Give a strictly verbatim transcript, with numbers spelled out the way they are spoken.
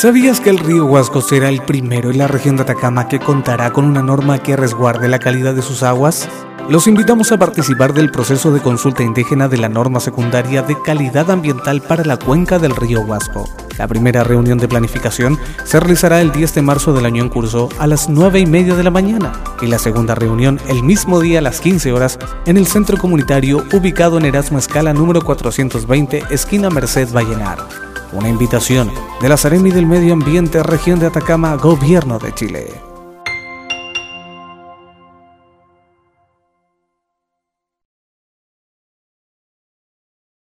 ¿Sabías que el río Huasco será el primero en la región de Atacama que contará con una norma que resguarde la calidad de sus aguas? Los invitamos a participar del proceso de consulta indígena de la norma secundaria de calidad ambiental para la cuenca del río Huasco. La primera reunión de planificación se realizará el diez de marzo del año en curso a las nueve y media de la mañana y la segunda reunión el mismo día a las quince horas en el centro comunitario ubicado en Erasmo Escala número cuatrocientos veinte, esquina Merced Vallenar. Una invitación de la Seremi del Medio Ambiente, Región de Atacama, Gobierno de Chile.